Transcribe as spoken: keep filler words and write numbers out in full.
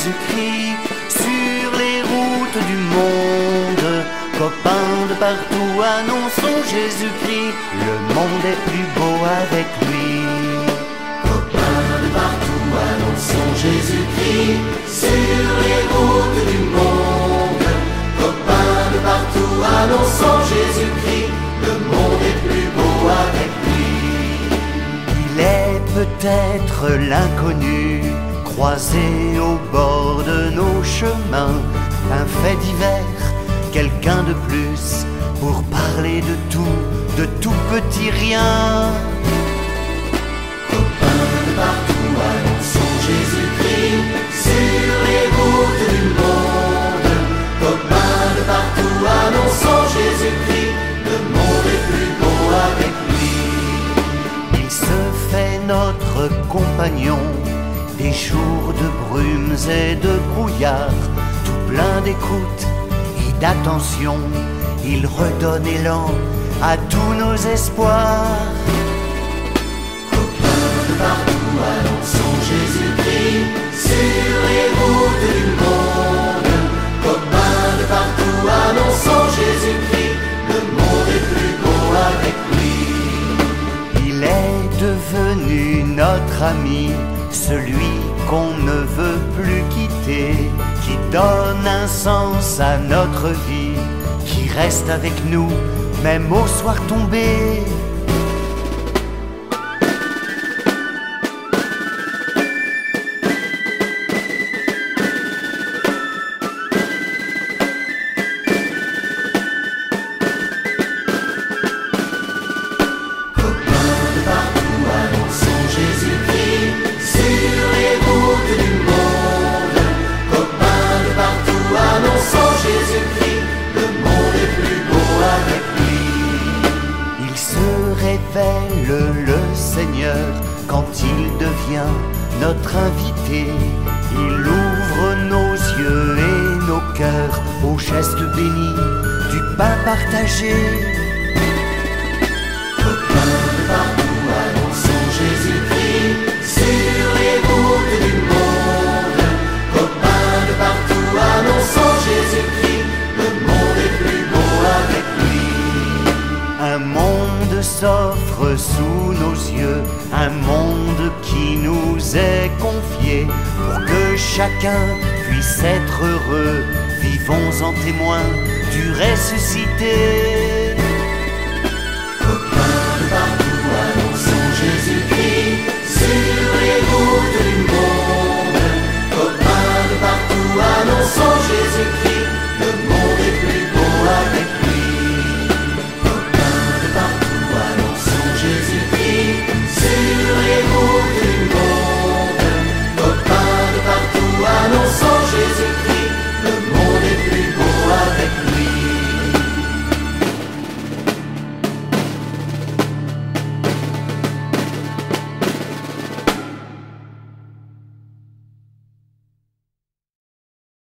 Jésus-Christ sur les routes du monde. Copains de partout, annonçons Jésus-Christ, le monde est plus beau avec lui. Copains de partout, annonçons Jésus-Christ sur les routes du monde. Copains de partout, annonçons Jésus-Christ, le monde est plus beau avec lui. Il est peut-être l'inconnu, croisé au bord de nos chemins, un fait divers, quelqu'un de plus, pour parler de tout, de tout petit rien. Copains de partout, annonçons Jésus-Christ sur les routes du monde. Copains de partout, annonçons Jésus-Christ, le monde est plus beau avec lui. Il se fait notre compagnon, des jours de brumes et de brouillard, tout plein d'écoute et d'attention, il redonne élan à tous nos espoirs. Copains de partout, annonçons Jésus-Christ sur les routes du monde. Copains de partout, annonçons Jésus-Christ, le monde est plus beau avec lui. Il est devenu notre ami, celui qu'on ne veut plus quitter, qui donne un sens à notre vie, qui reste avec nous, même au soir tombé. Le Seigneur, quand il devient notre invité, il ouvre nos yeux et nos cœurs au geste béni du pain partagé. Copains de partout, annonçons Jésus-Christ sur les routes du monde. Copains de partout, annonçons Jésus-Christ, le monde est plus beau avec lui. Un monde s'offre sous nos yeux, un monde qui nous est confié, pour que chacun puisse être heureux. Vivons en témoin du ressuscité.